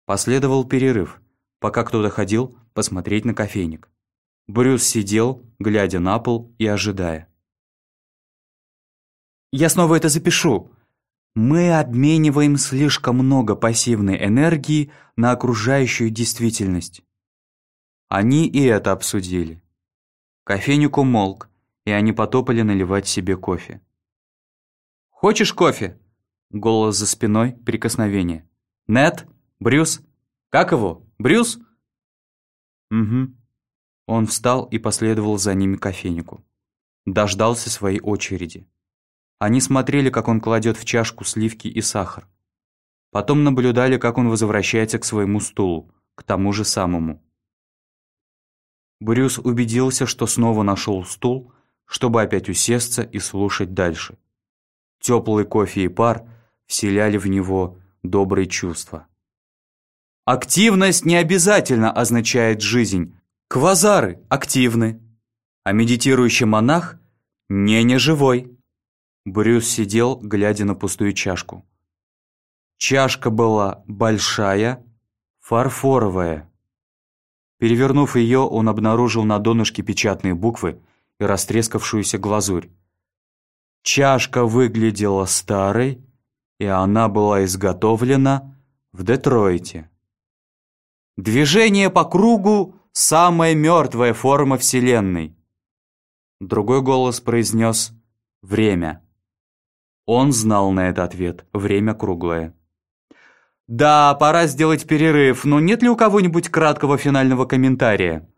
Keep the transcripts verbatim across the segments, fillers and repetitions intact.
Последовал перерыв, пока кто-то ходил посмотреть на кофейник. Брюс сидел, глядя на пол и ожидая. «Я снова это запишу. Мы обмениваем слишком много пассивной энергии на окружающую действительность». Они и это обсудили. Кофейник умолк, и они потопали наливать себе кофе. «Хочешь кофе?» Голос за спиной, прикосновение. «Нед? Брюс? Как его? Брюс?» «Угу». Он встал и последовал за ними к кофейнику. Дождался своей очереди. Они смотрели, как он кладет в чашку сливки и сахар. Потом наблюдали, как он возвращается к своему стулу, к тому же самому. Брюс убедился, что снова нашел стул, чтобы опять усесться и слушать дальше. Теплый кофе и пар вселяли в него добрые чувства. Активность не обязательно означает жизнь. Квазары активны, а медитирующий монах не неживой. Брюс сидел, глядя на пустую чашку. Чашка была большая, фарфоровая. Перевернув ее, он обнаружил на донышке печатные буквы и растрескавшуюся глазурь. Чашка выглядела старой, и она была изготовлена в Детройте. Движение по кругу – самая мертвая форма Вселенной. Другой голос произнес «Время». Он знал на это ответ «Время круглое». «Да, пора сделать перерыв, но нет ли у кого-нибудь краткого финального комментария?»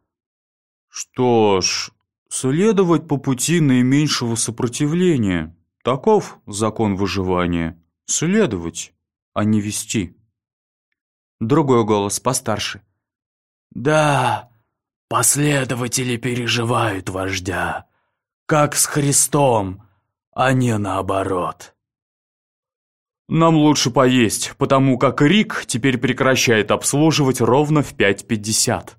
«Что ж, следовать по пути наименьшего сопротивления. Таков закон выживания. Следовать, а не вести». Другой голос, постарше. «Да, последователи переживают вождя, как с Христом, а не наоборот». «Нам лучше поесть, потому как Рик теперь прекращает обслуживать ровно в пять пятьдесят».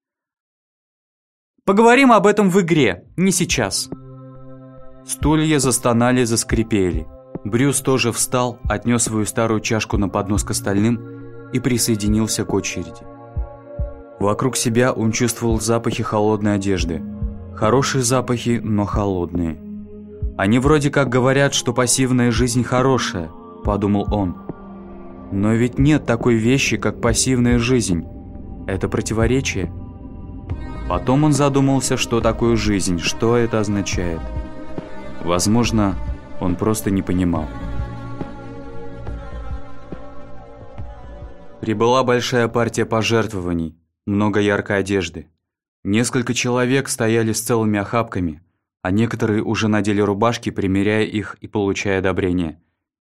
«Поговорим об этом в игре, не сейчас». Стулья застонали, заскрипели. Брюс тоже встал, отнес свою старую чашку на поднос к остальным и присоединился к очереди. Вокруг себя он чувствовал запахи холодной одежды. Хорошие запахи, но холодные. «Они вроде как говорят, что пассивная жизнь хорошая», – подумал он. «Но ведь нет такой вещи, как пассивная жизнь. Это противоречие». Потом он задумался, что такое жизнь, что это означает. Возможно, он просто не понимал. Прибыла большая партия пожертвований, много яркой одежды. Несколько человек стояли с целыми охапками, а некоторые уже надели рубашки, примеряя их и получая одобрение.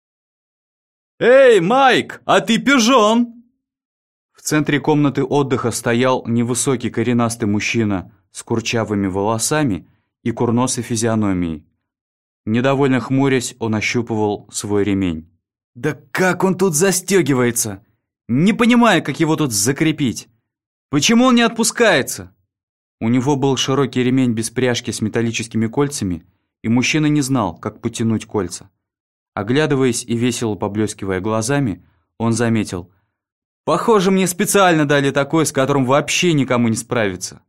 «Эй, Майк, а ты пижон!» В центре комнаты отдыха стоял невысокий коренастый мужчина с курчавыми волосами и курносой физиономией. Недовольно хмурясь, он ощупывал свой ремень. «Да как он тут застегивается? Не понимаю, как его тут закрепить. Почему он не отпускается?» У него был широкий ремень без пряжки с металлическими кольцами, и мужчина не знал, как потянуть кольца. Оглядываясь и весело поблескивая глазами, он заметил: «Похоже, мне специально дали такой, с которым вообще никому не справиться».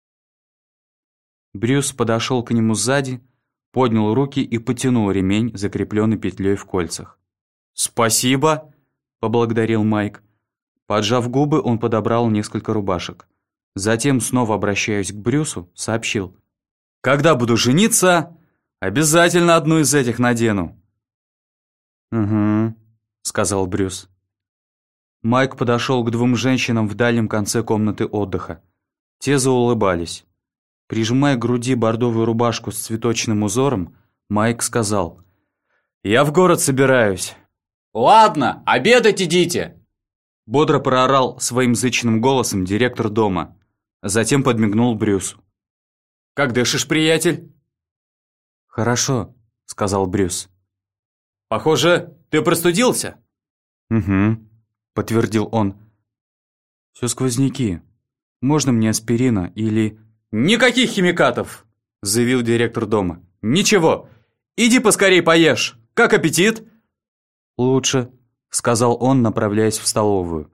Брюс подошел к нему сзади, поднял руки и потянул ремень, закрепленный петлей в кольцах. «Спасибо», — поблагодарил Майк. Поджав губы, он подобрал несколько рубашек. Затем, снова обращаясь к Брюсу, сообщил: «Когда буду жениться, обязательно одну из этих надену». «Угу», — сказал Брюс. Майк подошел к двум женщинам в дальнем конце комнаты отдыха. Те заулыбались. Прижимая к груди бордовую рубашку с цветочным узором, Майк сказал: «Я в город собираюсь». «Ладно, обедать идите!» Бодро проорал своим зычным голосом директор дома. Затем подмигнул Брюсу. «Как дышишь, приятель?» «Хорошо», — сказал Брюс. «Похоже, ты простудился?» «Угу», — подтвердил он. «Все сквозняки. Можно мне аспирина или...» «Никаких химикатов!» — заявил директор дома. «Ничего, иди поскорей поешь. Как аппетит?» «Лучше», — сказал он, направляясь в столовую.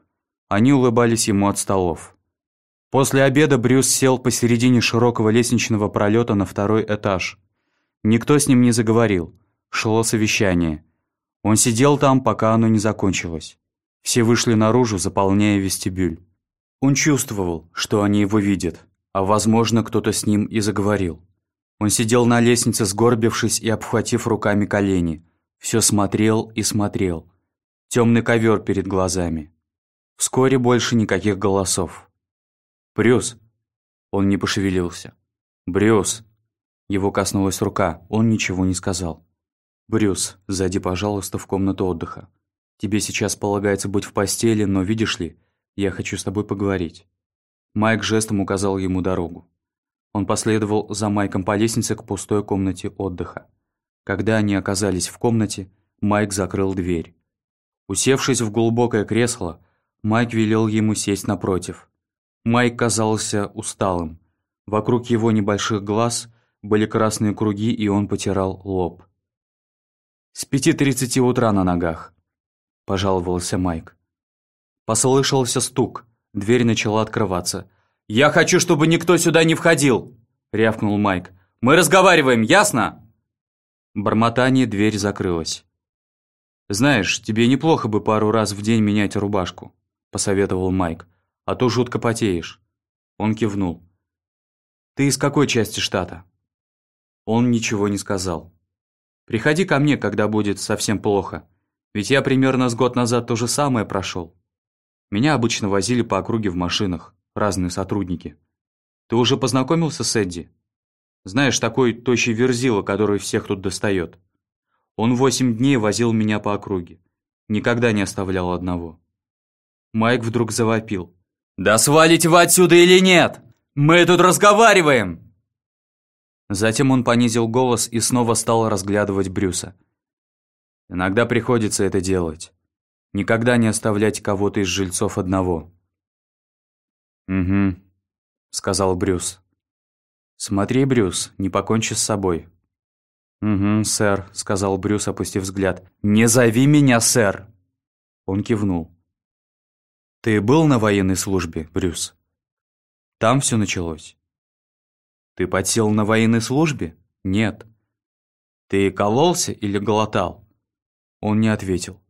Они улыбались ему от столов. После обеда Брюс сел посередине широкого лестничного пролета на второй этаж. Никто с ним не заговорил. Шло совещание. Он сидел там, пока оно не закончилось. Все вышли наружу, заполняя вестибюль. Он чувствовал, что они его видят, а, возможно, кто-то с ним и заговорил. Он сидел на лестнице, сгорбившись и обхватив руками колени. Все смотрел и смотрел. Темный ковер перед глазами. Вскоре больше никаких голосов. «Брюс!» Он не пошевелился. «Брюс!» Его коснулась рука, он ничего не сказал. «Брюс, зайди, пожалуйста, в комнату отдыха. Тебе сейчас полагается быть в постели, но, видишь ли, я хочу с тобой поговорить». Майк жестом указал ему дорогу. Он последовал за Майком по лестнице к пустой комнате отдыха. Когда они оказались в комнате, Майк закрыл дверь. Усевшись в глубокое кресло, Майк велел ему сесть напротив. Майк казался усталым. Вокруг его небольших глаз были красные круги, и он потирал лоб. «С пяти тридцати утра на ногах», – пожаловался Майк. Послышался стук, дверь начала открываться. «Я хочу, чтобы никто сюда не входил!» – рявкнул Майк. «Мы разговариваем, ясно?» Бормотание, дверь закрылась. «Знаешь, тебе неплохо бы пару раз в день менять рубашку», – посоветовал Майк. «А то жутко потеешь». Он кивнул. «Ты из какой части штата?» Он ничего не сказал. «Приходи ко мне, когда будет совсем плохо. Ведь я примерно с год назад то же самое прошел. Меня обычно возили по округе в машинах, разные сотрудники. Ты уже познакомился с Эдди? Знаешь, такой тощий верзила, который всех тут достает. Он восемь дней возил меня по округе. Никогда не оставлял одного». Майк вдруг завопил. «Да свалите вы отсюда или нет? Мы тут разговариваем!» Затем он понизил голос и снова стал разглядывать Брюса. «Иногда приходится это делать. Никогда не оставлять кого-то из жильцов одного». «Угу», — сказал Брюс. «Смотри, Брюс, не покончи с собой». «Угу, сэр», — сказал Брюс, опустив взгляд. «Не зови меня, сэр!» Он кивнул. «Ты был на военной службе, Брюс? Там все началось». «Ты подсел на военной службе? Нет». «Ты кололся или глотал?» Он не ответил.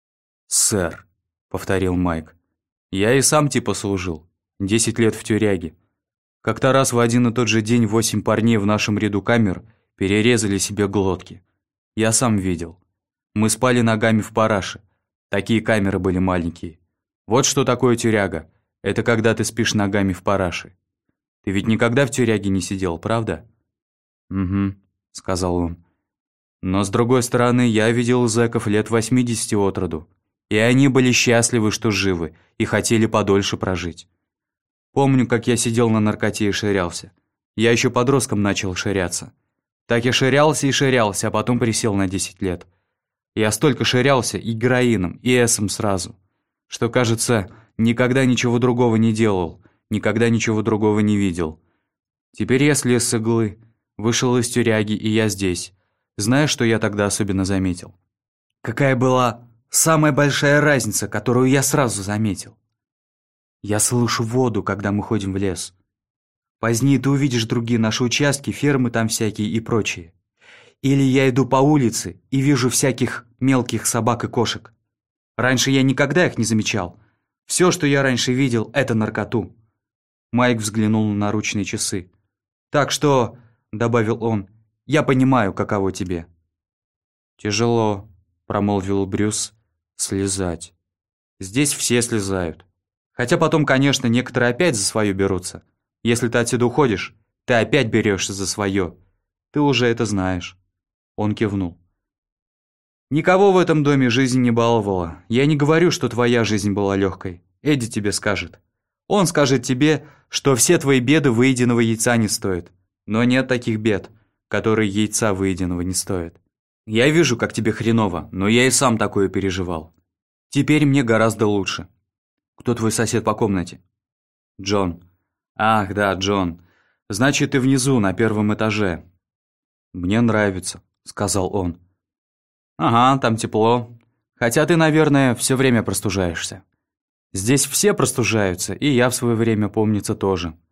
«Сэр», — повторил Майк, — «я и сам типа служил. Десять лет в тюряге. Как-то раз в один и тот же день восемь парней в нашем ряду камер перерезали себе глотки. Я сам видел. Мы спали ногами в параше. Такие камеры были маленькие. Вот что такое тюряга. Это когда ты спишь ногами в параше. Ты ведь никогда в тюряге не сидел, правда?» «Угу», — сказал он. «Но с другой стороны, я видел зэков лет восьмидесяти от роду. И они были счастливы, что живы, и хотели подольше прожить. Помню, как я сидел на наркоте и ширялся. Я еще подростком начал ширяться. Так я ширялся и ширялся, а потом присел на десять лет. Я столько ширялся и героином, и эсом сразу, что, кажется, никогда ничего другого не делал, никогда ничего другого не видел. Теперь я слез с иглы, вышел из тюряги, и я здесь. Знаешь, что я тогда особенно заметил? Какая была самая большая разница, которую я сразу заметил? Я слышу воду, когда мы ходим в лес. Позднее ты увидишь другие наши участки, фермы там всякие и прочее. Или я иду по улице и вижу всяких мелких собак и кошек. Раньше я никогда их не замечал. Все, что я раньше видел, это наркоту». Майк взглянул на наручные часы. «Так что», — добавил он, — «я понимаю, каково тебе». «Тяжело», — промолвил Брюс, — «слезать. Здесь все слезают. Хотя потом, конечно, некоторые опять за свое берутся. Если ты отсюда уходишь, ты опять берешься за свое. Ты уже это знаешь». Он кивнул. «Никого в этом доме жизнь не баловала. Я не говорю, что твоя жизнь была легкой. Эдди тебе скажет. Он скажет тебе, что все твои беды выеденного яйца не стоят. Но нет таких бед, которые яйца выеденного не стоят. Я вижу, как тебе хреново, но я и сам такое переживал. Теперь мне гораздо лучше. Кто твой сосед по комнате?» «Джон». «Ах, да, Джон. Значит, ты внизу, на первом этаже». «Мне нравится», — сказал он. «Ага, там тепло. Хотя ты, наверное, все время простужаешься. Здесь все простужаются, и я в свое время, помнится, тоже.